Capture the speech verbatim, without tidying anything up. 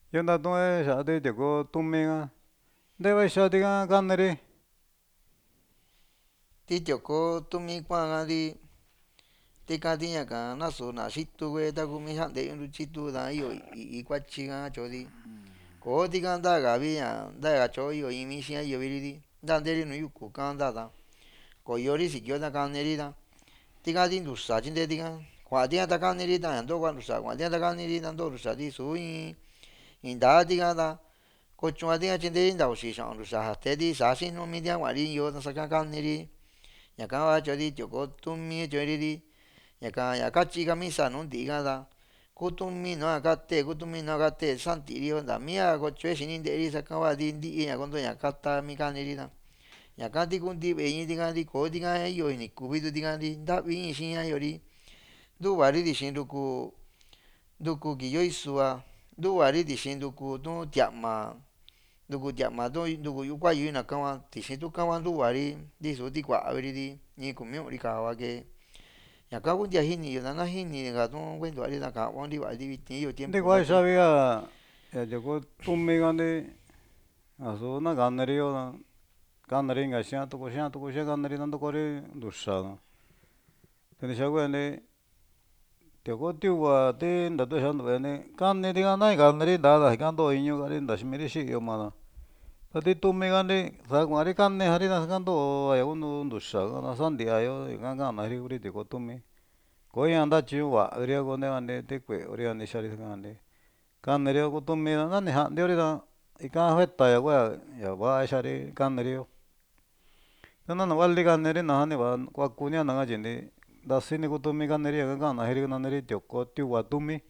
Yonda tuwe shadi tiko tumiga ndeva xadiga kaneri. Tityoko tumi kuagadi tika tiñaka nasu na xitu kue takumi xanteyo ntuchitu ta iyo i'i kuatyi ka tyo'o koo tika ntakavi ña ntaka tyo iyo in mixi iyo viri nta nteri nùù yuku ka'nta ta koyori sikio ta kaneri ta tika ti ntusa tyinte tika kuatia ta kaneri ta ña ntoo kua ntusa kuatia ta kaneri ta ntoo ntusari su in in ntaa tika ta kotyua tika tyinteri nta usi xa'un ntusa ja teeri saa sinu mitia kua'ri in yo saka kaneri ñaka hua tyori tioko tumi tyori ñaka ña katyi kamisa nùù nti'i ka ta kutumi nua kate kutumi nua kate santi ri'yo nta mia kotyoe xini nteri saka hua ti ntii ña konto ña kata mi kaneri ta ñaka ti kuu ntii ve'e tika ri koo tika iyo ini kuvi tu tika ri ntavi in xia yo'ri ntuvari tixi ntuku ntuku kiyo isua ntuvari tixi ntuku tu tia'ma ntuku tia'ma tu ntuku yu'u kuayu inaka hua tixi tuka hua ntuvari risu ti kua'ri ri in kumi u'un ri ka'va kee ñaka kuntia jiniyo na jiniga tu kuentuari ta ka'vonri va'a viti iyo tiempo Ndikua ntaki xaviga ña tiko tumigandi asu na kaneriyo kaneri inka xia tuku xia tuku xia kaneri nantukori ntuxa kodi xakueni tioko tiuva ti ntatu'e xantuve'eni kaniti nai kaneri nta ika ntoo iñukari nta ximiri xi'yo mada ta ti tumigandi nza kua'ri kanejari saka ntoo'ayo kunu ntuxa ka santiayo ñaka ka'anari kuri tiko tumi koña ntachiñu va'iri kontegandi ti kue'uri xari sakandi kaneri ku tumi nani ja'antiori ta ika juetaña kua ña va'a xari kaneriyo ta nanu vali kaneri najani va'a kuakunia nakatyi ntasini kutumi kaneri ñaka ka'an najeri naneri tioko tiuva tumi.